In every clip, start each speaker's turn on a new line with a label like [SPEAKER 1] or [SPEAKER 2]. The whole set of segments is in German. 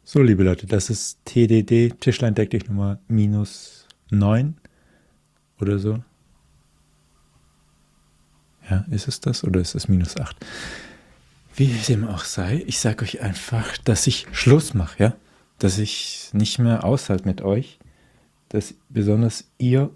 [SPEAKER 1] So, liebe Leute, das ist TDD, Tischlein deck dich Nummer -9 oder so. Ja, ist es das oder ist es -8? Wie dem auch sei, ich sage euch einfach, dass ich Schluss mache, ja? Dass ich nicht mehr aushalte mit euch, dass besonders ihr,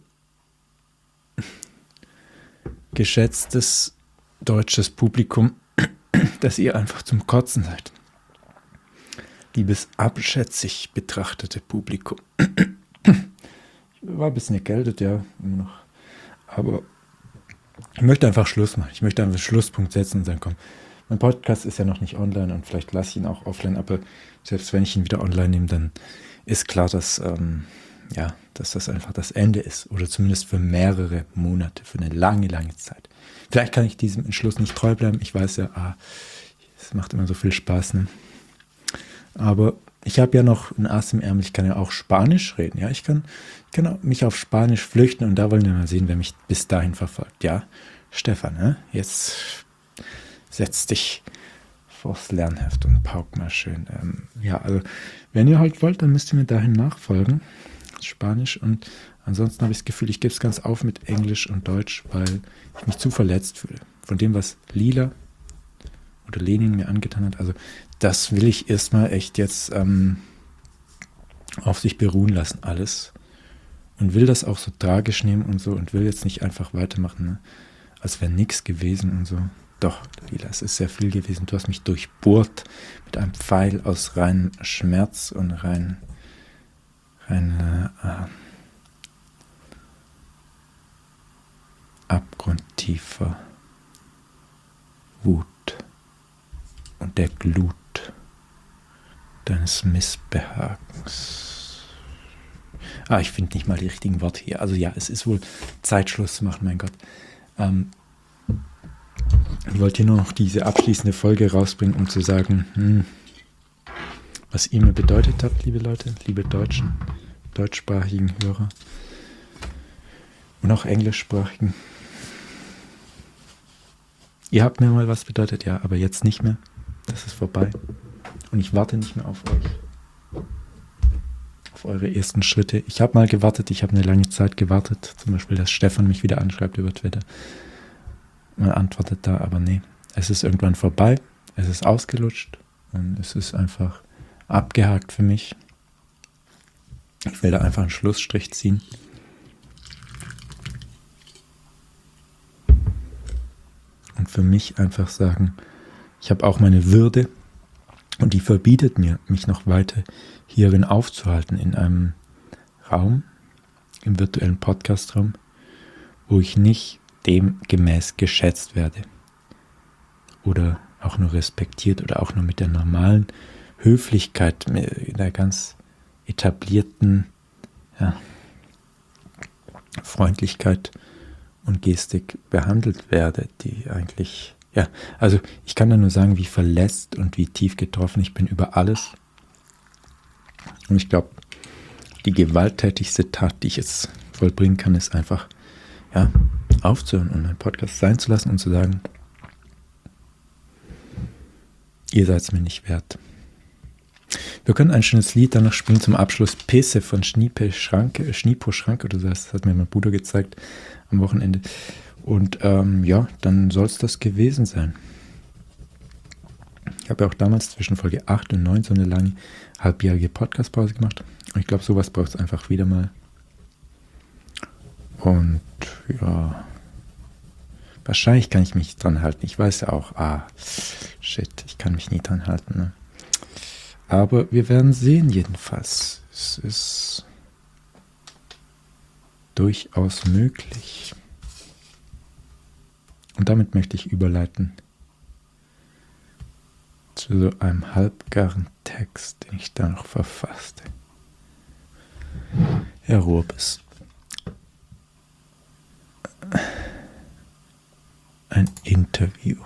[SPEAKER 1] geschätztes deutsches Publikum, dass ihr einfach zum Kotzen seid. Liebes abschätzig betrachtete Publikum. Ich war ein bisschen erkältet, ja, immer noch. Aber ich möchte einfach Schluss machen. Ich möchte einfach einen Schlusspunkt setzen und sagen, komm, mein Podcast ist ja noch nicht online und vielleicht lasse ich ihn auch offline, aber selbst wenn ich ihn wieder online nehme, dann ist klar, dass das einfach das Ende ist. Oder zumindest für mehrere Monate, für eine lange, lange Zeit. Vielleicht kann ich diesem Entschluss nicht treu bleiben. Ich weiß ja, es macht immer so viel Spaß, ne? Aber ich habe ja noch ein Ass im Ärmel, ich kann ja auch Spanisch reden. Ja, ich kann mich auf Spanisch flüchten und da wollen wir mal sehen, wer mich bis dahin verfolgt. Ja, Stefan, ne? Jetzt setz dich vors Lernheft und pauk mal schön. Also wenn ihr halt wollt, dann müsst ihr mir dahin nachfolgen. Spanisch und ansonsten habe ich das Gefühl, ich gebe es ganz auf mit Englisch und Deutsch, weil ich mich zu verletzt fühle. Von dem, was Lila oder Lenin mir angetan hat. Also das will ich erstmal echt jetzt auf sich beruhen lassen, alles. Und will das auch so tragisch nehmen und so und will jetzt nicht einfach weitermachen, ne? Als wäre nichts gewesen und so. Doch, Lila, es ist sehr viel gewesen. Du hast mich durchbohrt mit einem Pfeil aus reinem Schmerz und rein abgrundtiefer Wut und der Glut deines Missbehagens. Ich finde nicht mal die richtigen Worte hier. Also ja, es ist wohl Zeit, Schluss zu machen, mein Gott. Ich wollte hier nur noch diese abschließende Folge rausbringen, um zu sagen, was ihr mir bedeutet habt, liebe Leute, liebe deutschsprachigen Hörer und auch englischsprachigen. Ihr habt mir mal was bedeutet, ja, aber jetzt nicht mehr. Das ist vorbei. Und ich warte nicht mehr auf euch. Auf eure ersten Schritte. Ich habe mal gewartet, ich habe eine lange Zeit gewartet. Zum Beispiel, dass Stefan mich wieder anschreibt über Twitter. Man antwortet da, aber nee. Es ist irgendwann vorbei. Es ist ausgelutscht. Und es ist einfach abgehakt für mich. Ich will da einfach einen Schlussstrich ziehen. Und für mich einfach sagen, ich habe auch meine Würde und die verbietet mir, mich noch weiter hierin aufzuhalten in einem Raum, im virtuellen Podcastraum, wo ich nicht dem gemäß geschätzt werde oder auch nur respektiert oder auch nur mit der normalen Höflichkeit, in der ganz etablierten Freundlichkeit und Gestik behandelt werde, die eigentlich, also ich kann da nur sagen, wie verletzt und wie tief getroffen ich bin über alles. Und ich glaube, die gewalttätigste Tat, die ich jetzt vollbringen kann, ist einfach, aufzuhören und meinen Podcast sein zu lassen und zu sagen, ihr seid es mir nicht wert. Wir können ein schönes Lied danach spielen zum Abschluss. Pisse von Schniepo Schranke oder so. Das hat mir mein Bruder gezeigt am Wochenende. Und dann soll es das gewesen sein. Ich habe ja auch damals zwischen Folge 8 und 9 so eine lange halbjährige Podcast-Pause gemacht. Und ich glaube, sowas braucht es einfach wieder mal. Und wahrscheinlich kann ich mich dran halten. Ich weiß ja auch, ich kann mich nie dran halten, ne? Aber wir werden sehen jedenfalls. Es ist durchaus möglich. Und damit möchte ich überleiten zu so einem halbgaren Text, den ich da noch verfasste. Herr Rurbes. Ein Interview.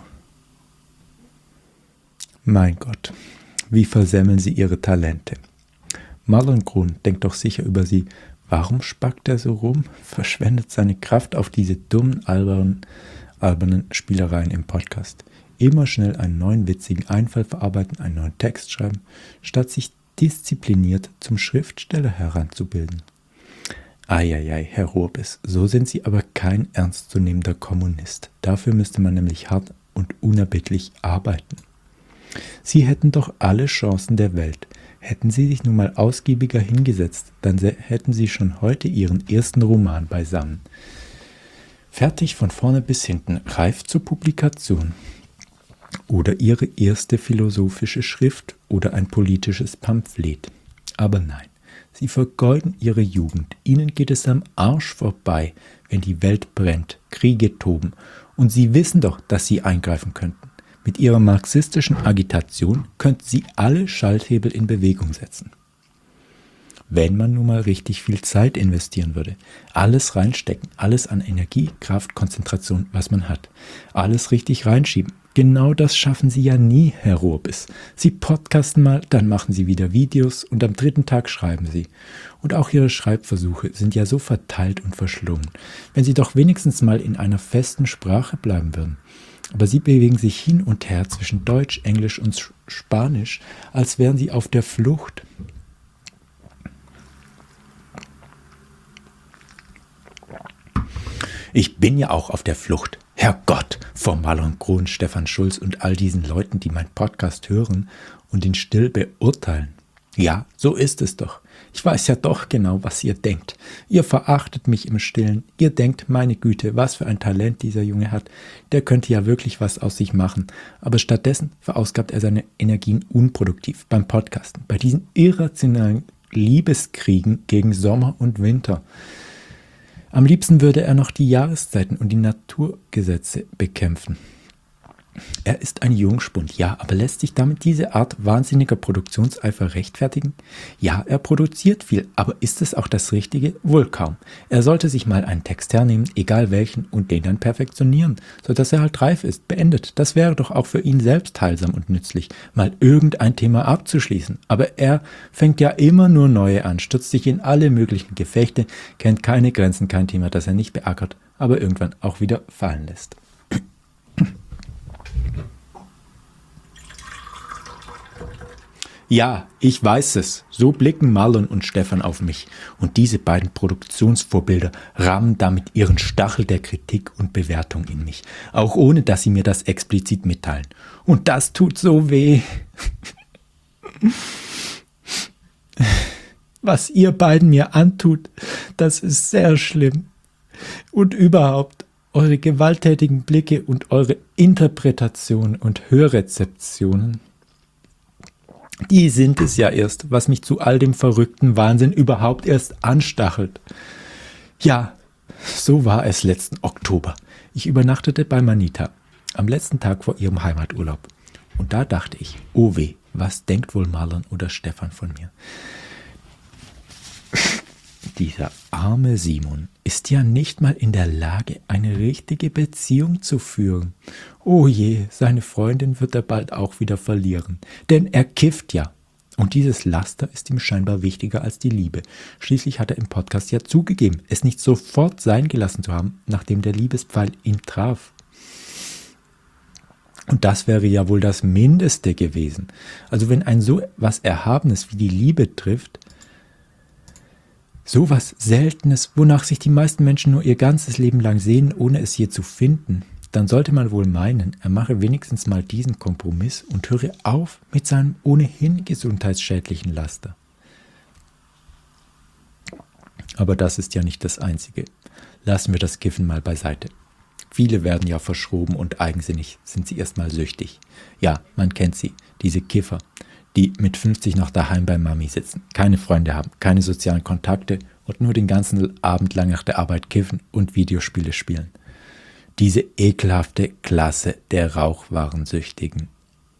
[SPEAKER 1] Mein Gott. Wie versemmeln Sie Ihre Talente? Mallengrun denkt doch sicher über Sie. Warum spackt er so rum? Verschwendet seine Kraft auf diese dummen, albernen Spielereien im Podcast. Immer schnell einen neuen witzigen Einfall verarbeiten, einen neuen Text schreiben, statt sich diszipliniert zum Schriftsteller heranzubilden. Eieiei, Herr Rurbis, so sind Sie aber kein ernstzunehmender Kommunist. Dafür müsste man nämlich hart und unerbittlich arbeiten. Sie hätten doch alle Chancen der Welt. Hätten Sie sich nun mal ausgiebiger hingesetzt, dann hätten Sie schon heute Ihren ersten Roman beisammen. Fertig von vorne bis hinten, reif zur Publikation. Oder Ihre erste philosophische Schrift oder ein politisches Pamphlet. Aber nein. Sie vergeuden ihre Jugend. Ihnen geht es am Arsch vorbei, wenn die Welt brennt, Kriege toben. Und Sie wissen doch, dass Sie eingreifen könnten. Mit Ihrer marxistischen Agitation könnten Sie alle Schalthebel in Bewegung setzen. Wenn man nun mal richtig viel Zeit investieren würde. Alles reinstecken, alles an Energie, Kraft, Konzentration, was man hat. Alles richtig reinschieben. Genau das schaffen Sie ja nie, Herr Rurbis. Sie podcasten mal, dann machen Sie wieder Videos und am 3. Tag schreiben Sie. Und auch Ihre Schreibversuche sind ja so verteilt und verschlungen. Wenn Sie doch wenigstens mal in einer festen Sprache bleiben würden. Aber Sie bewegen sich hin und her zwischen Deutsch, Englisch und Spanisch, als wären Sie auf der Flucht. Ich bin ja auch auf der Flucht. Herrgott, vor Marlon Krohn, Stefan Schulz und all diesen Leuten, die meinen Podcast hören und ihn still beurteilen. Ja, so ist es doch. Ich weiß ja doch genau, was ihr denkt. Ihr verachtet mich im Stillen. Ihr denkt, meine Güte, was für ein Talent dieser Junge hat. Der könnte ja wirklich was aus sich machen. Aber stattdessen verausgabt er seine Energien unproduktiv beim Podcasten, bei diesen irrationalen Liebeskriegen gegen Sommer und Winter. Am liebsten würde er noch die Jahreszeiten und die Naturgesetze bekämpfen. Er ist ein Jungspund, ja, aber lässt sich damit diese Art wahnsinniger Produktionseifer rechtfertigen? Ja, er produziert viel, aber ist es auch das Richtige? Wohl kaum. Er sollte sich mal einen Text hernehmen, egal welchen, und den dann perfektionieren, sodass er halt reif ist, beendet. Das wäre doch auch für ihn selbst heilsam und nützlich, mal irgendein Thema abzuschließen. Aber er fängt ja immer nur neue an, stürzt sich in alle möglichen Gefechte, kennt keine Grenzen, kein Thema, das er nicht beackert, aber irgendwann auch wieder fallen lässt. Ja, ich weiß es. So blicken Marlon und Stefan auf mich. Und diese beiden Produktionsvorbilder rammen damit ihren Stachel der Kritik und Bewertung in mich. Auch ohne, dass sie mir das explizit mitteilen. Und das tut so weh. Was ihr beiden mir antut, das ist sehr schlimm. Und überhaupt, eure gewalttätigen Blicke und eure Interpretationen und Hörrezeptionen, die sind es ja erst, was mich zu all dem verrückten Wahnsinn überhaupt erst anstachelt. Ja, so war es letzten Oktober. Ich übernachtete bei Manita, am letzten Tag vor ihrem Heimaturlaub. Und da dachte ich, oh weh, was denkt wohl Marlon oder Stefan von mir? Dieser arme Simon ist ja nicht mal in der Lage, eine richtige Beziehung zu führen. Oh je, seine Freundin wird er bald auch wieder verlieren. Denn er kifft ja. Und dieses Laster ist ihm scheinbar wichtiger als die Liebe. Schließlich hat er im Podcast ja zugegeben, es nicht sofort sein gelassen zu haben, nachdem der Liebespfeil ihn traf. Und das wäre ja wohl das Mindeste gewesen. Also wenn ein so was Erhabenes wie die Liebe trifft, so was Seltenes, wonach sich die meisten Menschen nur ihr ganzes Leben lang sehnen, ohne es je zu finden, dann sollte man wohl meinen, er mache wenigstens mal diesen Kompromiss und höre auf mit seinem ohnehin gesundheitsschädlichen Laster. Aber das ist ja nicht das Einzige. Lassen wir das Kiffen mal beiseite. Viele werden ja verschroben und eigensinnig, sind sie erstmal süchtig. Ja, man kennt sie, diese Kiffer, die mit 50 noch daheim bei Mami sitzen, keine Freunde haben, keine sozialen Kontakte und nur den ganzen Abend lang nach der Arbeit kiffen und Videospiele spielen. Diese ekelhafte Klasse der Rauchwarensüchtigen.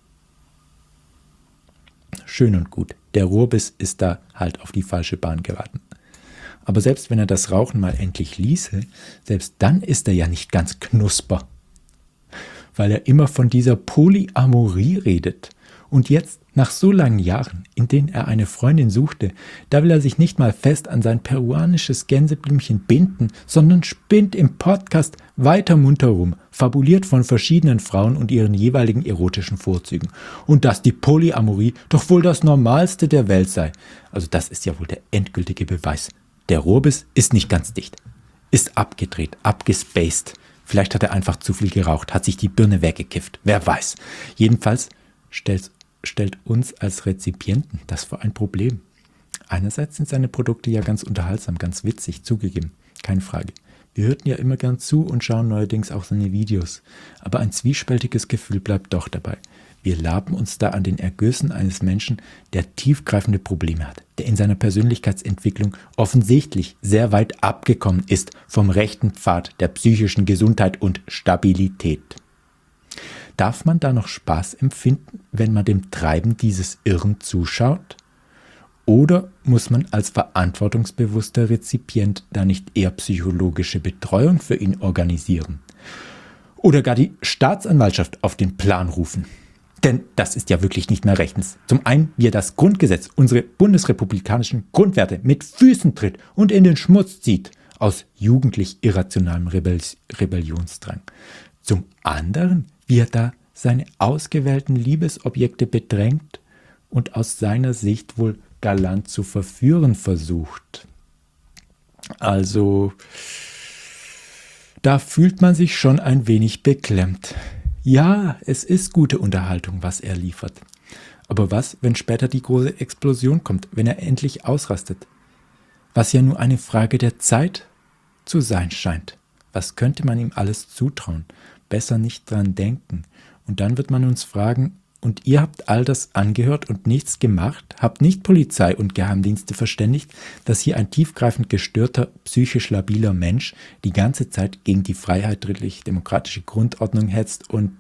[SPEAKER 1] Schön und gut, der Rurbis ist da halt auf die falsche Bahn geraten. Aber selbst wenn er das Rauchen mal endlich ließe, selbst dann ist er ja nicht ganz knusper, weil er immer von dieser Polyamorie redet. Und jetzt, nach so langen Jahren, in denen er eine Freundin suchte, da will er sich nicht mal fest an sein peruanisches Gänseblümchen binden, sondern spinnt im Podcast weiter munter rum, fabuliert von verschiedenen Frauen und ihren jeweiligen erotischen Vorzügen. Und dass die Polyamorie doch wohl das Normalste der Welt sei. Also das ist ja wohl der endgültige Beweis. Der Rohrbiss ist nicht ganz dicht. Ist abgedreht, abgespaced. Vielleicht hat er einfach zu viel geraucht, hat sich die Birne weggekifft. Wer weiß. Jedenfalls stellt uns als Rezipienten das vor ein Problem. Einerseits sind seine Produkte ja ganz unterhaltsam, ganz witzig, zugegeben, keine Frage. Wir hörten ja immer gern zu und schauen neuerdings auch seine Videos. Aber ein zwiespältiges Gefühl bleibt doch dabei. Wir laben uns da an den Ergössen eines Menschen, der tiefgreifende Probleme hat, der in seiner Persönlichkeitsentwicklung offensichtlich sehr weit abgekommen ist vom rechten Pfad der psychischen Gesundheit und Stabilität. Darf man da noch Spaß empfinden, wenn man dem Treiben dieses Irren zuschaut? Oder muss man als verantwortungsbewusster Rezipient da nicht eher psychologische Betreuung für ihn organisieren? Oder gar die Staatsanwaltschaft auf den Plan rufen? Denn das ist ja wirklich nicht mehr rechtens. Zum einen, wie er das Grundgesetz, unsere bundesrepublikanischen Grundwerte mit Füßen tritt und in den Schmutz zieht, aus jugendlich irrationalem Rebellionsdrang. Zum anderen, wie er da seine ausgewählten Liebesobjekte bedrängt und aus seiner Sicht wohl galant zu verführen versucht. Also, da fühlt man sich schon ein wenig beklemmt. Ja, es ist gute Unterhaltung, was er liefert. Aber was, wenn später die große Explosion kommt, wenn er endlich ausrastet? Was ja nur eine Frage der Zeit zu sein scheint. Was könnte man ihm alles zutrauen? Besser nicht dran denken. Und dann wird man uns fragen, und ihr habt all das angehört und nichts gemacht, habt nicht Polizei und Geheimdienste verständigt, dass hier ein tiefgreifend gestörter, psychisch labiler Mensch die ganze Zeit gegen die freiheitlich-demokratische Grundordnung hetzt und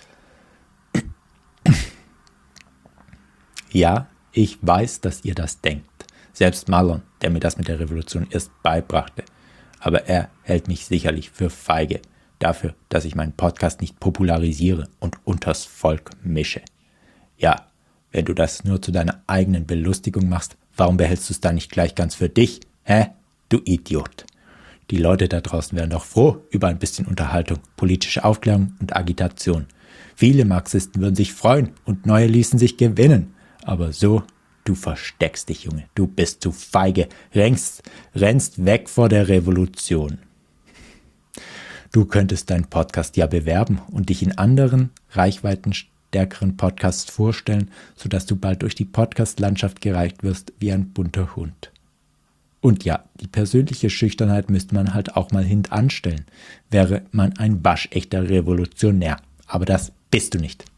[SPEAKER 1] ja, ich weiß, dass ihr das denkt. Selbst Marlon, der mir das mit der Revolution erst beibrachte. Aber er hält mich sicherlich für feige. Dafür, dass ich meinen Podcast nicht popularisiere und unters Volk mische. Ja, wenn du das nur zu deiner eigenen Belustigung machst, warum behältst du es dann nicht gleich ganz für dich? Hä? Du Idiot. Die Leute da draußen wären doch froh über ein bisschen Unterhaltung, politische Aufklärung und Agitation. Viele Marxisten würden sich freuen und neue ließen sich gewinnen. Aber so, du versteckst dich, Junge. Du bist zu feige, rennst weg vor der Revolution. Du könntest deinen Podcast ja bewerben und dich in anderen, reichweitenstärkeren Podcasts vorstellen, sodass du bald durch die Podcast-Landschaft gereicht wirst wie ein bunter Hund. Und ja, die persönliche Schüchternheit müsste man halt auch mal hintanstellen. Wäre man ein waschechter Revolutionär. Aber das bist du nicht.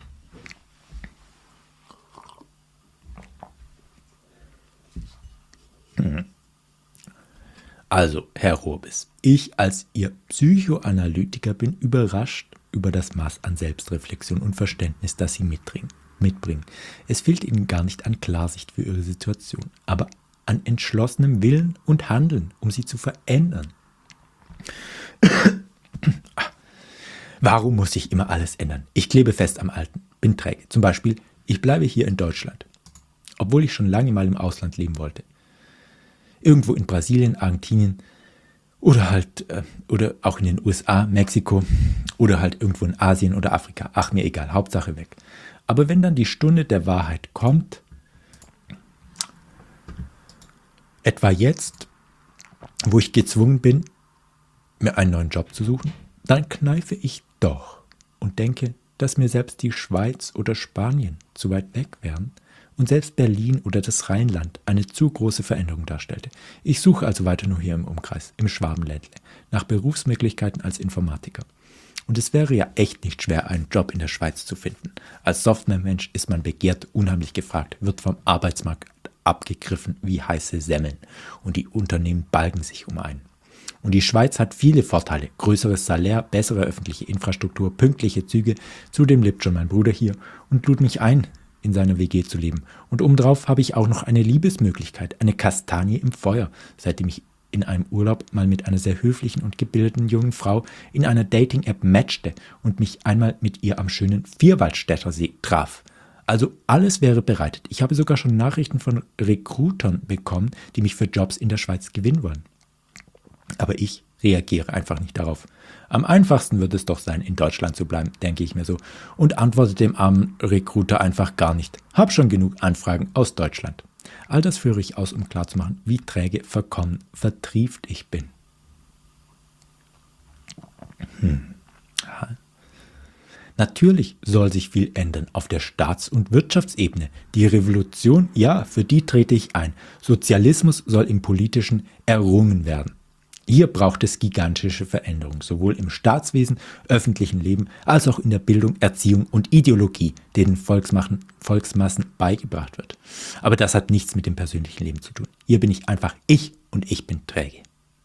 [SPEAKER 1] Also, Herr Rohrbiss, ich als Ihr Psychoanalytiker bin überrascht über das Maß an Selbstreflexion und Verständnis, das Sie mitbringen. Es fehlt Ihnen gar nicht an Klarsicht für Ihre Situation, aber an entschlossenem Willen und Handeln, um sie zu verändern. Warum muss ich immer alles ändern? Ich klebe fest am Alten, bin träge. Zum Beispiel, ich bleibe hier in Deutschland, obwohl ich schon lange mal im Ausland leben wollte. Irgendwo in Brasilien, Argentinien oder auch in den USA, Mexiko oder halt irgendwo in Asien oder Afrika. Ach, mir egal, Hauptsache weg. Aber wenn dann die Stunde der Wahrheit kommt, etwa jetzt, wo ich gezwungen bin, mir einen neuen Job zu suchen, dann kneife ich doch und denke, dass mir selbst die Schweiz oder Spanien zu weit weg wären und selbst Berlin oder das Rheinland eine zu große Veränderung darstellte. Ich suche also weiter nur hier im Umkreis, im Schwabenländle, nach Berufsmöglichkeiten als Informatiker. Und es wäre ja echt nicht schwer, einen Job in der Schweiz zu finden. Als Softwaremensch ist man begehrt, unheimlich gefragt, wird vom Arbeitsmarkt abgegriffen wie heiße Semmeln und die Unternehmen balgen sich um einen. Und die Schweiz hat viele Vorteile, größeres Salär, bessere öffentliche Infrastruktur, pünktliche Züge, zudem lebt schon mein Bruder hier und lud mich ein, in seiner WG zu leben. Und obendrauf habe ich auch noch eine Liebesmöglichkeit, eine Kastanie im Feuer, seitdem ich in einem Urlaub mal mit einer sehr höflichen und gebildeten jungen Frau in einer Dating-App matchte und mich einmal mit ihr am schönen Vierwaldstätter See traf. Also alles wäre bereitet. Ich habe sogar schon Nachrichten von Recruitern bekommen, die mich für Jobs in der Schweiz gewinnen wollen. Aber ich reagiere einfach nicht darauf. Am einfachsten wird es doch sein, in Deutschland zu bleiben, denke ich mir so, und antworte dem armen Recruiter einfach gar nicht. Hab schon genug Anfragen aus Deutschland. All das führe ich aus, um klarzumachen, wie träge, verkommen, vertrieft ich bin. Natürlich soll sich viel ändern auf der Staats- und Wirtschaftsebene. Die Revolution, ja, für die trete ich ein. Sozialismus soll im Politischen errungen werden. Hier braucht es gigantische Veränderungen, sowohl im Staatswesen, öffentlichen Leben, als auch in der Bildung, Erziehung und Ideologie, denen Volksmassen beigebracht wird. Aber das hat nichts mit dem persönlichen Leben zu tun. Hier bin ich einfach ich und ich bin träge.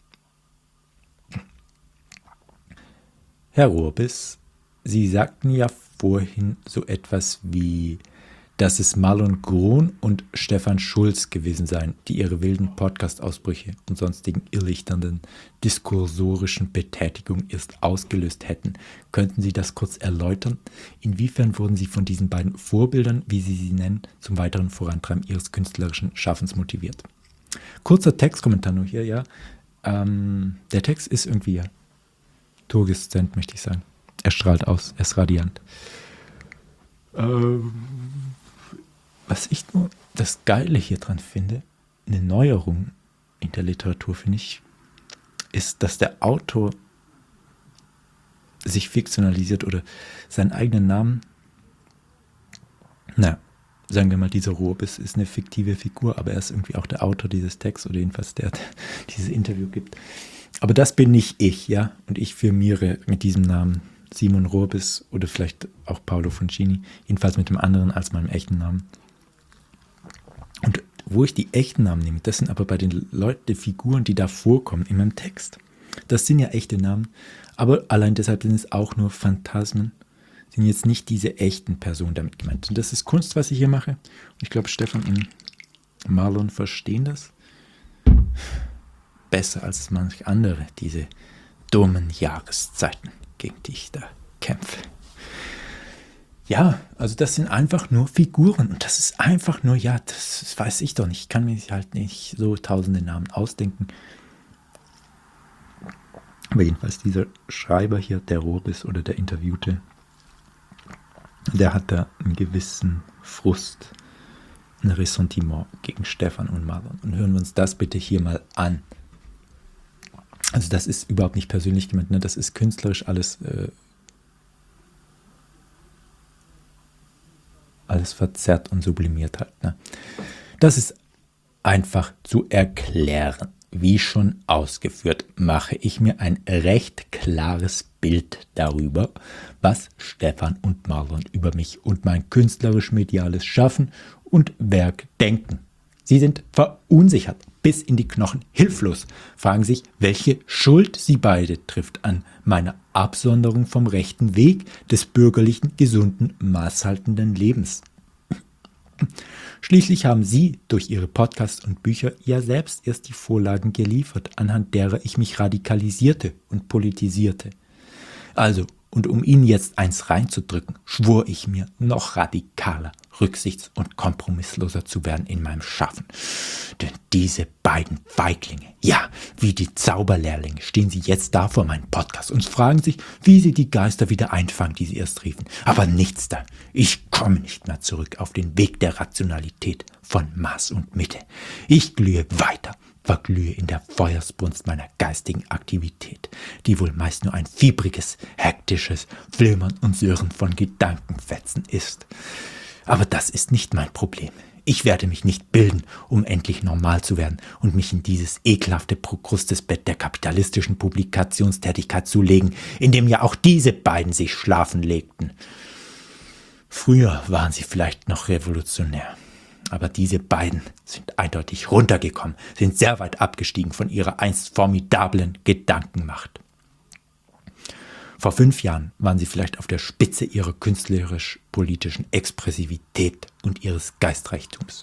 [SPEAKER 1] Herr Rohrbiss, Sie sagten ja vorhin so etwas wie, dass es Marlon Grohn und Stefan Schulz gewesen seien, die ihre wilden Podcast-Ausbrüche und sonstigen irrlichternden diskursorischen Betätigungen erst ausgelöst hätten. Könnten Sie das kurz erläutern? Inwiefern wurden Sie von diesen beiden Vorbildern, wie Sie sie nennen, zum weiteren Vorantreiben Ihres künstlerischen Schaffens motiviert? Kurzer Textkommentar nur hier, ja. Der Text ist irgendwie ja turgeszent, möchte ich sagen. Er strahlt aus, er ist radiant. Was ich nur das Geile hier dran finde, eine Neuerung in der Literatur, finde ich, ist, dass der Autor sich fiktionalisiert oder seinen eigenen Namen, sagen wir mal, dieser Rohrbiss ist eine fiktive Figur, aber er ist irgendwie auch der Autor dieses Texts oder jedenfalls der dieses Interview gibt. Aber das bin nicht ich, ja, und ich firmiere mit diesem Namen Simon Rohrbiss oder vielleicht auch Paolo Foncini, jedenfalls mit dem anderen als meinem echten Namen. Und wo ich die echten Namen nehme, das sind aber bei den Leuten, die Figuren, die da vorkommen in meinem Text. Das sind ja echte Namen, aber allein deshalb sind es auch nur Phantasmen, sind jetzt nicht diese echten Personen damit gemeint. Und das ist Kunst, was ich hier mache. Und ich glaube, Stefan und Marlon verstehen das besser als manche andere, diese dummen Jahreszeiten, gegen die ich da kämpfe. Ja, also das sind einfach nur Figuren und das ist einfach nur, ja, das weiß ich doch nicht. Ich kann mir halt nicht so tausende Namen ausdenken. Aber jedenfalls dieser Schreiber hier, der Rohrbiss oder der Interviewte, der hat da einen gewissen Frust, ein Ressentiment gegen Stefan und Marlon. Und hören wir uns das bitte hier mal an. Also das ist überhaupt nicht persönlich gemeint, ne? Das ist künstlerisch alles verzerrt und sublimiert halt. Ne? Das ist einfach zu erklären. Wie schon ausgeführt, mache ich mir ein recht klares Bild darüber, was Stefan und Marlon über mich und mein künstlerisch-mediales Schaffen und Werk denken. Sie sind verunsichert, bis in die Knochen hilflos, fragen sich, welche Schuld sie beide trifft an meiner Absonderung vom rechten Weg des bürgerlichen, gesunden, maßhaltenden Lebens. Schließlich haben sie durch ihre Podcasts und Bücher ja selbst erst die Vorlagen geliefert, anhand derer ich mich radikalisierte und politisierte. Also, und um ihnen jetzt eins reinzudrücken, schwor ich mir, noch radikaler, rücksichts- und kompromissloser zu werden in meinem Schaffen. Denn diese beiden Feiglinge, ja, wie die Zauberlehrlinge, stehen sie jetzt da vor meinem Podcast und fragen sich, wie sie die Geister wieder einfangen, die sie erst riefen. Aber nichts da. Ich komme nicht mehr zurück auf den Weg der Rationalität von Maß und Mitte. Ich glühe weiter, verglühe in der Feuersbrunst meiner geistigen Aktivität, die wohl meist nur ein fiebriges, hektisches Flimmern und Surren von Gedankenfetzen ist. Aber das ist nicht mein Problem. Ich werde mich nicht bilden, um endlich normal zu werden und mich in dieses ekelhafte Prokrustesbett der kapitalistischen Publikationstätigkeit zu legen, in dem ja auch diese beiden sich schlafen legten. Früher waren sie vielleicht noch revolutionär. Aber diese beiden sind eindeutig runtergekommen, sind sehr weit abgestiegen von ihrer einst formidablen Gedankenmacht. Vor 5 Jahren waren sie vielleicht auf der Spitze ihrer künstlerisch-politischen Expressivität und ihres Geistreichtums.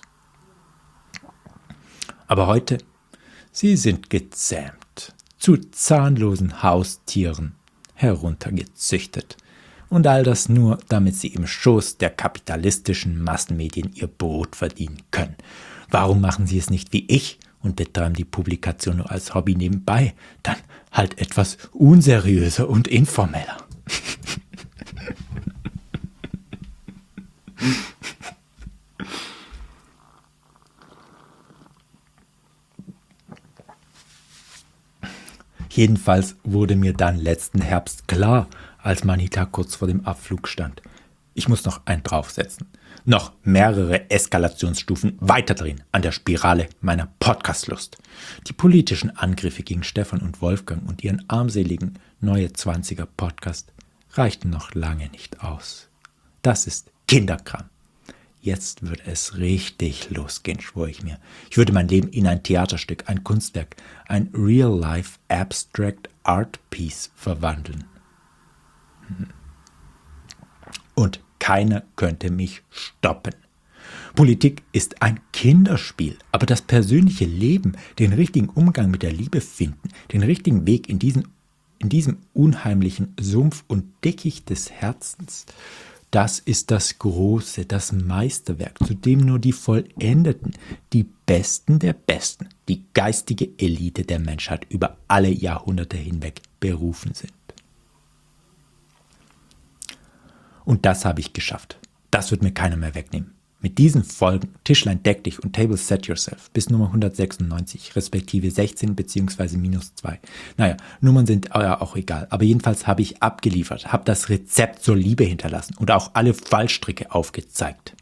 [SPEAKER 1] Aber heute, sie sind gezähmt, zu zahnlosen Haustieren heruntergezüchtet Und all das nur, damit sie im Schoß der kapitalistischen Massenmedien ihr Brot verdienen können. Warum machen sie es nicht wie ich und betreiben die Publikation nur als Hobby nebenbei? Dann halt etwas unseriöser und informeller. Jedenfalls wurde mir dann letzten Herbst klar, als Manita kurz vor dem Abflug stand. Ich muss noch einen draufsetzen. Noch mehrere Eskalationsstufen weiterdrehen an der Spirale meiner Podcastlust. Die politischen Angriffe gegen Stefan und Wolfgang und ihren armseligen Neue 20er Podcast reichten noch lange nicht aus. Das ist Kinderkram. Jetzt würde es richtig losgehen, schwor ich mir. Ich würde mein Leben in ein Theaterstück, ein Kunstwerk, ein Real-Life Abstract Art Piece verwandeln. Und keiner könnte mich stoppen. Politik ist ein Kinderspiel, aber das persönliche Leben, den richtigen Umgang mit der Liebe finden, den richtigen Weg in diesem unheimlichen Sumpf und Dickicht des Herzens, das ist das Große, das Meisterwerk, zu dem nur die Vollendeten, die Besten der Besten, die geistige Elite der Menschheit über alle Jahrhunderte hinweg berufen sind. Und das habe ich geschafft. Das wird mir keiner mehr wegnehmen. Mit diesen Folgen Tischlein deck dich und Table set yourself bis Nummer 196, respektive 16 bzw. -2. Naja, Nummern sind ja auch egal, aber jedenfalls habe ich abgeliefert, habe das Rezept zur Liebe hinterlassen und auch alle Fallstricke aufgezeigt.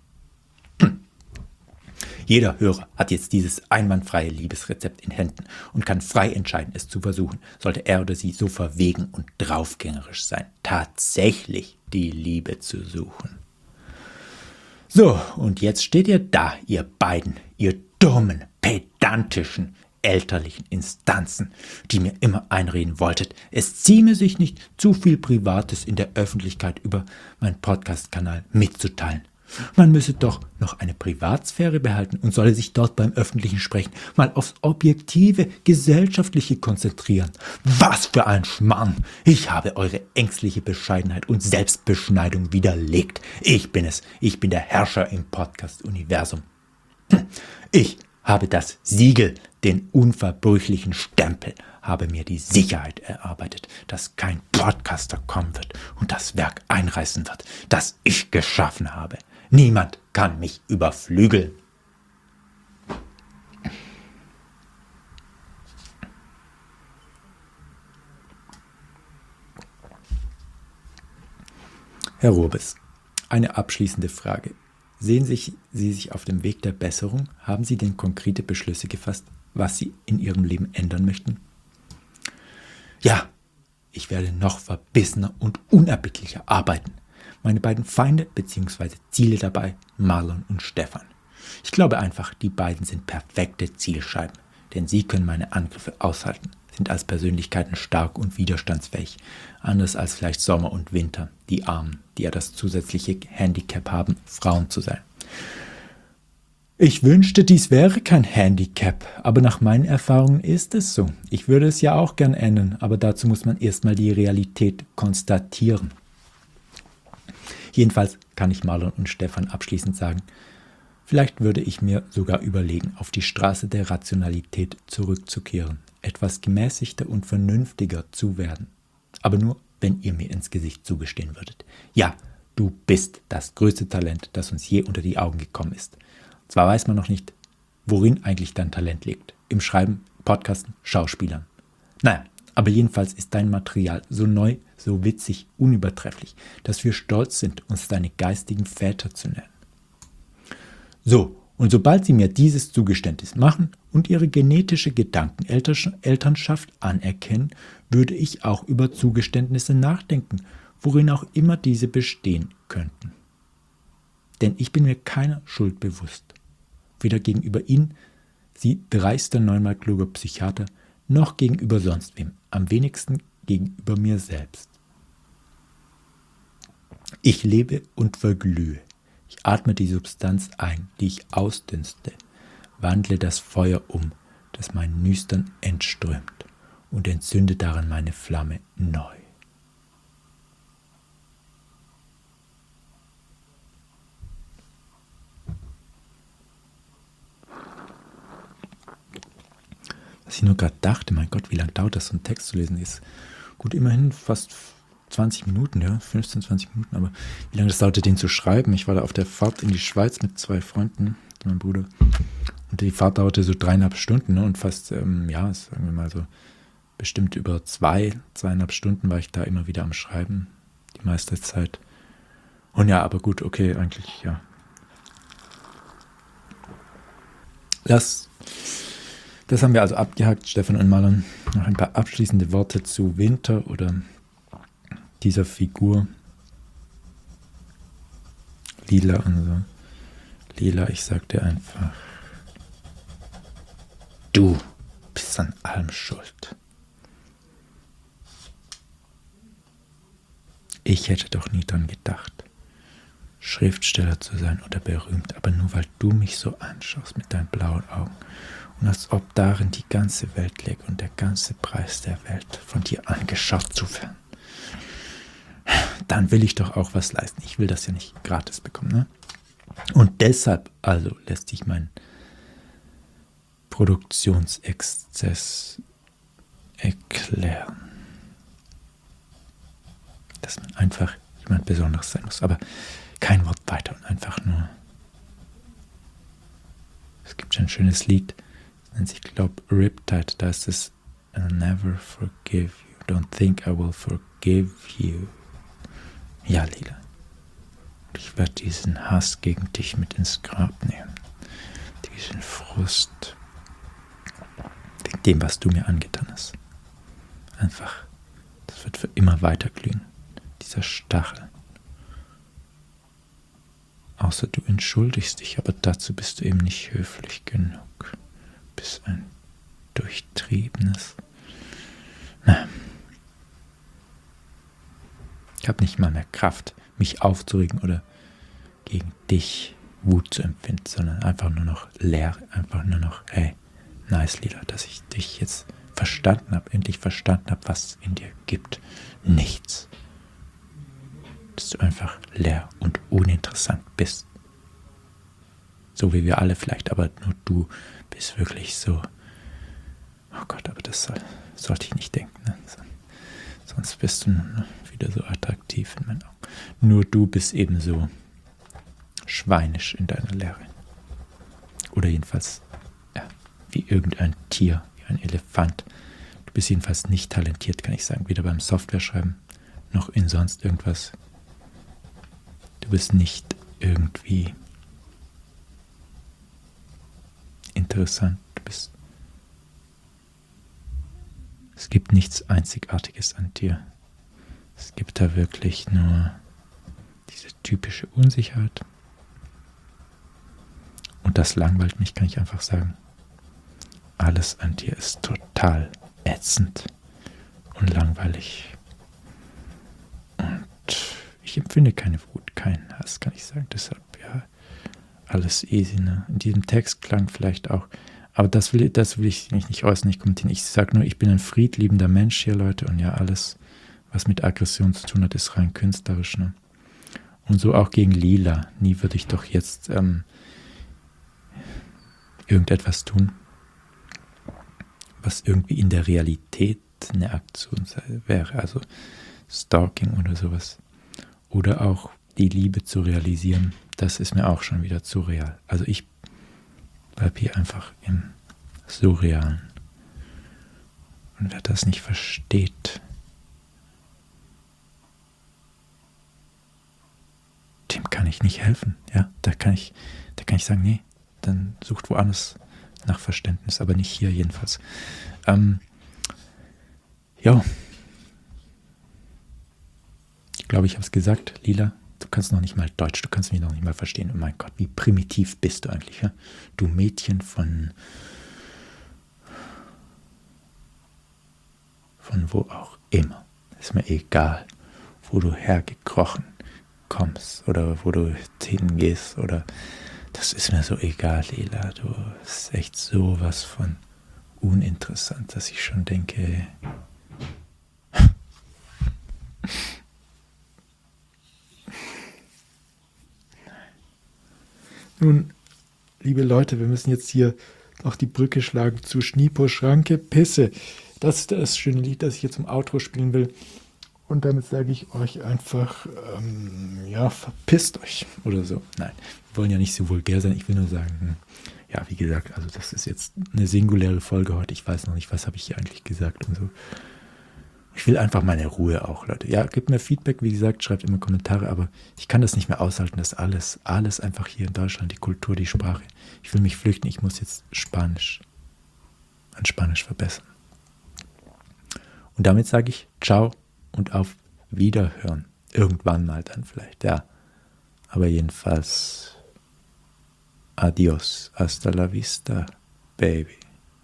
[SPEAKER 1] Jeder Hörer hat jetzt dieses einwandfreie Liebesrezept in Händen und kann frei entscheiden, es zu versuchen, sollte er oder sie so verwegen und draufgängerisch sein, tatsächlich die Liebe zu suchen. So, und jetzt steht ihr da, ihr beiden, ihr dummen, pedantischen, elterlichen Instanzen, die mir immer einreden wolltet, es zieme sich nicht, zu viel Privates in der Öffentlichkeit über meinen Podcast-Kanal mitzuteilen. Man müsse doch noch eine Privatsphäre behalten und solle sich dort beim öffentlichen Sprechen mal aufs Objektive, Gesellschaftliche konzentrieren. Was für ein Schmarrn! Ich habe eure ängstliche Bescheidenheit und Selbstbeschneidung widerlegt. Ich bin es. Ich bin der Herrscher im Podcast-Universum. Ich habe das Siegel, den unverbrüchlichen Stempel, habe mir die Sicherheit erarbeitet, dass kein Podcaster kommen wird und das Werk einreißen wird, das ich geschaffen habe. Niemand kann mich überflügeln. Herr Rurbes, eine abschließende Frage. Sehen Sie sich auf dem Weg der Besserung? Haben Sie denn konkrete Beschlüsse gefasst, was Sie in Ihrem Leben ändern möchten? Ja, ich werde noch verbissener und unerbittlicher arbeiten. Meine beiden Feinde bzw. Ziele dabei, Marlon und Stefan. Ich glaube einfach, die beiden sind perfekte Zielscheiben, denn sie können meine Angriffe aushalten, sind als Persönlichkeiten stark und widerstandsfähig, anders als vielleicht Sommer und Winter, die Armen, die ja das zusätzliche Handicap haben, Frauen zu sein. Ich wünschte, dies wäre kein Handicap, aber nach meinen Erfahrungen ist es so. Ich würde es ja auch gern ändern, aber dazu muss man erstmal die Realität konstatieren. Jedenfalls kann ich Marlon und Stefan abschließend sagen, vielleicht würde ich mir sogar überlegen, auf die Straße der Rationalität zurückzukehren, etwas gemäßigter und vernünftiger zu werden. Aber nur, wenn ihr mir ins Gesicht zugestehen würdet. Ja, du bist das größte Talent, das uns je unter die Augen gekommen ist. Zwar weiß man noch nicht, worin eigentlich dein Talent liegt. Im Schreiben, Podcasten, Schauspielern. Naja, aber jedenfalls ist dein Material so neu, so witzig, unübertrefflich, dass wir stolz sind, uns deine geistigen Väter zu nennen. So, und sobald sie mir dieses Zugeständnis machen und ihre genetische Gedankenelternschaft anerkennen, würde ich auch über Zugeständnisse nachdenken, worin auch immer diese bestehen könnten. Denn ich bin mir keiner Schuld bewusst. Weder gegenüber Ihnen, Sie dreister neunmal kluger Psychiater, noch gegenüber sonst wem, am wenigsten gegenüber mir selbst. Ich lebe und verglühe. Ich atme die Substanz ein, die ich ausdünste, wandle das Feuer um, das meinen Nüstern entströmt, und entzünde daran meine Flamme neu. Was ich nur gerade dachte, mein Gott, wie lange dauert das, so einen Text zu lesen? Ist gut, immerhin fast 20 Minuten, ja, 15, 20 Minuten, aber wie lange das dauerte, den zu schreiben? Ich war da auf der Fahrt in die Schweiz mit 2 Freunden, meinem Bruder, und die Fahrt dauerte so 3,5 Stunden, ne, und fast, sagen wir mal so, bestimmt über 2,5 Stunden war ich da immer wieder am Schreiben, die meiste Zeit. Und ja, aber gut, okay, eigentlich, ja. Das haben wir also abgehakt, Stefan und Marlon. Noch ein paar abschließende Worte zu Winter oder dieser Figur. Lila und so. Lila, ich sag dir einfach, du bist an allem schuld. Ich hätte doch nie dran gedacht, Schriftsteller zu sein oder berühmt, aber nur weil du mich so anschaust mit deinen blauen Augen und als ob darin die ganze Welt läge und der ganze Preis der Welt von dir angeschaut zu werden. Dann will ich doch auch was leisten. Ich will das ja nicht gratis bekommen, ne? Und deshalb also lässt sich mein Produktionsexzess erklären. Dass man einfach jemand Besonderes sein muss. Aber kein Wort weiter und einfach nur. Es gibt ein schönes Lied, das nennt sich, glaube ich, Riptide. Da ist es I'll never forgive you. Don't think I will forgive you. Ja, Lila. Ich werde diesen Hass gegen dich mit ins Grab nehmen. Diesen Frust. Wegen dem, was du mir angetan hast. Einfach. Das wird für immer weiterglühen. Dieser Stachel. Außer du entschuldigst dich, aber dazu bist du eben nicht höflich genug. Du bist ein durchtriebenes. Na. Ich habe nicht mal mehr Kraft, mich aufzuregen oder gegen dich Wut zu empfinden, sondern einfach nur noch leer, einfach nur noch, hey, nice, Lila, dass ich dich jetzt verstanden habe, endlich verstanden habe, was es in dir gibt. Nichts. Dass du einfach leer und uninteressant bist. So wie wir alle vielleicht, aber nur du bist wirklich so, oh Gott, aber das sollte ich nicht denken, ne? Sonst bist du wieder so attraktiv in meinen Augen. Nur du bist eben so schweinisch in deiner Lehre. Oder jedenfalls, ja, wie irgendein Tier, wie ein Elefant. Du bist jedenfalls nicht talentiert, kann ich sagen. Weder beim Software-Schreiben, noch in sonst irgendwas. Du bist nicht irgendwie interessant. Es gibt nichts Einzigartiges an dir. Es gibt da wirklich nur diese typische Unsicherheit. Und das langweilt mich, kann ich einfach sagen. Alles an dir ist total ätzend und langweilig. Und ich empfinde keine Wut, keinen Hass, kann ich sagen. Deshalb, ja, alles easy, ne? In diesem Text klang vielleicht auch, aber das will ich nicht äußern, nicht kommentieren. Ich sage nur, ich bin ein friedliebender Mensch hier, Leute, und ja, alles, was mit Aggression zu tun hat, ist rein künstlerisch, ne? Und so auch gegen Lila. Nie würde ich doch jetzt irgendetwas tun, was irgendwie in der Realität eine Aktion wäre, also Stalking oder sowas. Oder auch die Liebe zu realisieren, das ist mir auch schon wieder zu real. Also ich bleibe hier einfach im Surrealen. Und wer das nicht versteht, dem kann ich nicht helfen. Ja, da kann ich sagen, nee, dann sucht woanders nach Verständnis, aber nicht hier jedenfalls. Ja, ich glaube, ich habe es gesagt, Lila, du kannst noch nicht mal Deutsch, du kannst mich noch nicht mal verstehen. Oh mein Gott, wie primitiv bist du eigentlich, ja? Du Mädchen von wo auch immer. Ist mir egal, wo du hergekrochen kommst oder wo du hingehst oder das ist mir so egal, Lila. Du bist echt sowas von uninteressant, dass ich schon denke, nun, liebe Leute, wir müssen jetzt hier noch die Brücke schlagen zu Schniepo Schranke Pisse. Das ist das schöne Lied, das ich jetzt zum Outro spielen will. Und damit sage ich euch einfach, verpisst euch oder so. Nein, wir wollen ja nicht so vulgär sein. Ich will nur sagen, ja, wie gesagt, also das ist jetzt eine singuläre Folge heute. Ich weiß noch nicht, was habe ich hier eigentlich gesagt und so. Ich will einfach meine Ruhe auch, Leute. Ja, gebt mir Feedback, wie gesagt, schreibt immer Kommentare, aber ich kann das nicht mehr aushalten, dass alles einfach hier in Deutschland, die Kultur, die Sprache. Ich will mich flüchten, ich muss jetzt mein Spanisch verbessern. Und damit sage ich ciao und auf Wiederhören. Irgendwann mal dann vielleicht, ja. Aber jedenfalls adios, hasta la vista, baby.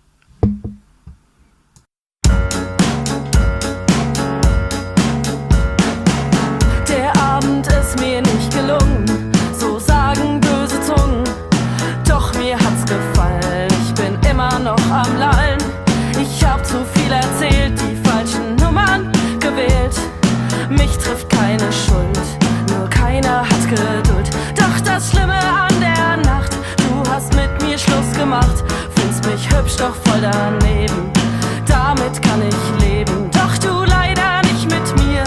[SPEAKER 2] Der Abend ist mir nicht gelungen, so sagen böse Zungen. Doch mir hat's gefallen, ich bin immer noch am Lallen. Ich hab zu viel erzählt, die falschen Nummern gewählt. Mich trifft keine Schuld, nur keiner hat Geduld. Doch das Schlimme an der Nacht, du hast mit mir Schluss gemacht. Findest mich hübsch, doch voll daneben, damit kann ich leben. Doch du leider nicht mit mir,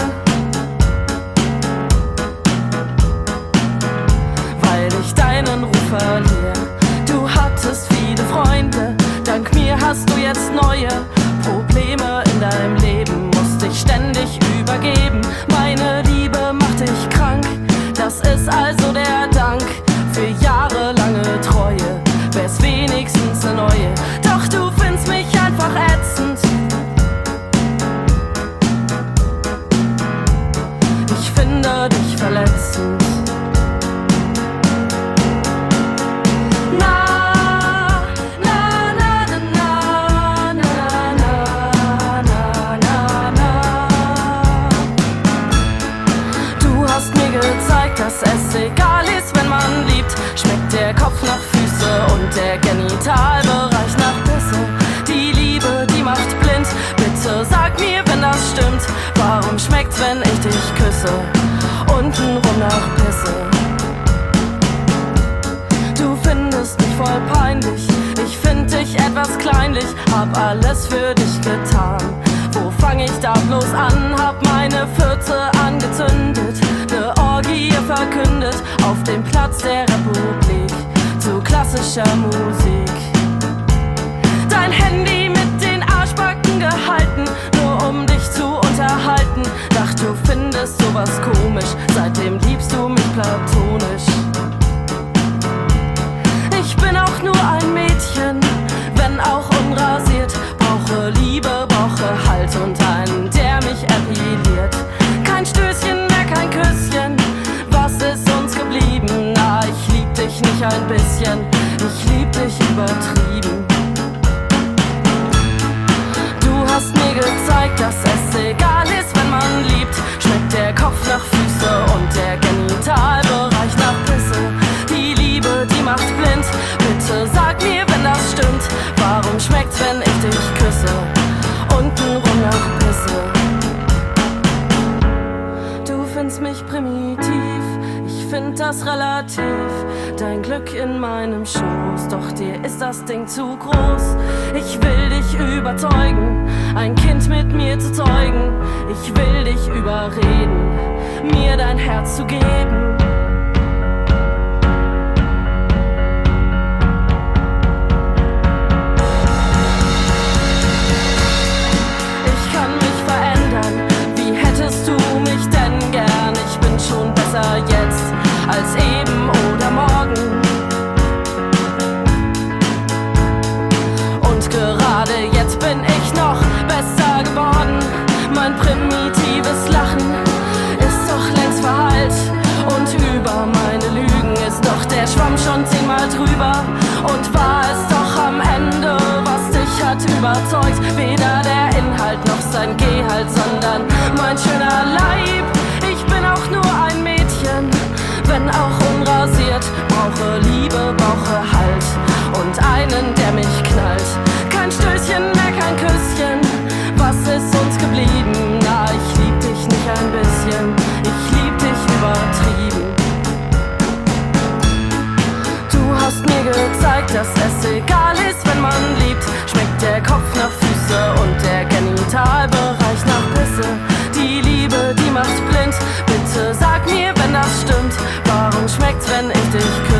[SPEAKER 2] weil ich deinen Ruf verliere. Du hattest viele Freunde, dank mir hast du jetzt neue Probleme in deinem Leben. Musst dich ständig übergeben, meine Liebe macht dich krank. Das ist also der Dank für jahrelange Treue. Wär's wenigstens eine neue, doch du findest mich einfach ätzend. Ich finde dich verletzend. Dass es egal ist, wenn man liebt. Schmeckt der Kopf nach Füße und der Genitalbereich nach Pisse. Die Liebe, die macht blind. Bitte sag mir, wenn das stimmt. Warum schmeckt's, wenn ich dich küsse? Untenrum nach Pisse. Du findest mich voll peinlich. Ich find dich etwas kleinlich. Hab alles für dich getan. Wo fang ich da bloß an? Hab meine Fürze angezündet, ne Orgie verkündet auf dem Platz der Republik zu klassischer Musik. Dein Handy mit den Arschbacken gehalten, nur um dich zu unterhalten. Dacht, du findest sowas komisch, seitdem liebst du mich platonisch. Ich bin auch nur ein Mädchen, wenn auch unrasiert. Brauche Liebe, brauche Halt und einen, der mich epiliert. Kein Stößchen mehr, kein Küsschen, was ist uns geblieben? Na, ich lieb dich nicht ein bisschen, ich lieb dich übertrieben. Du hast mir gezeigt, dass es egal ist, wenn man liebt. Schmeckt der Kopf nach Füße und der Genitalbereich nach Pisse. Die Liebe, die macht blind. Bitte sag mir, wenn das stimmt. Warum schmeckt's, wenn ich dich küsse? Untenrum nach Pisse. Du findest mich primitiv, ich find das relativ. Dein Glück in meinem Schoß, doch dir ist das Ding zu groß. Ich will dich überzeugen, ein Kind mit mir zu zeugen. Ich will dich überreden, mir dein Herz zu geben. Ich kann mich verändern, wie hättest du mich denn gern? Ich bin schon besser jetzt als eben oder morgen. Und gerade jetzt bin ich noch besser geworden. Mein primitives Lachen ist doch längst verhallt. Und über meine Lügen ist doch der Schwamm schon 10-mal drüber. Und war es doch am Ende, was dich hat überzeugt. Weder der Inhalt noch sein Gehalt, sondern mein schöner Leib. Ich bin auch nur ein Mädchen, wenn auch unrasiert. Brauche Liebe, brauche Halt und einen, der mich knallt. Kein Stößchen mehr, kein Küsschen, was ist uns geblieben? Na, ich lieb dich nicht ein bisschen, ich lieb dich übertrieben. Du hast mir gezeigt, zeigt, dass es egal ist, wenn man liebt. Schmeckt der Kopf nach Füße und der Genitalbereich nach Pisse. Die Liebe, die macht blind. Bitte sag mir, wenn das stimmt. Warum schmeckt's, wenn ich dich küsse?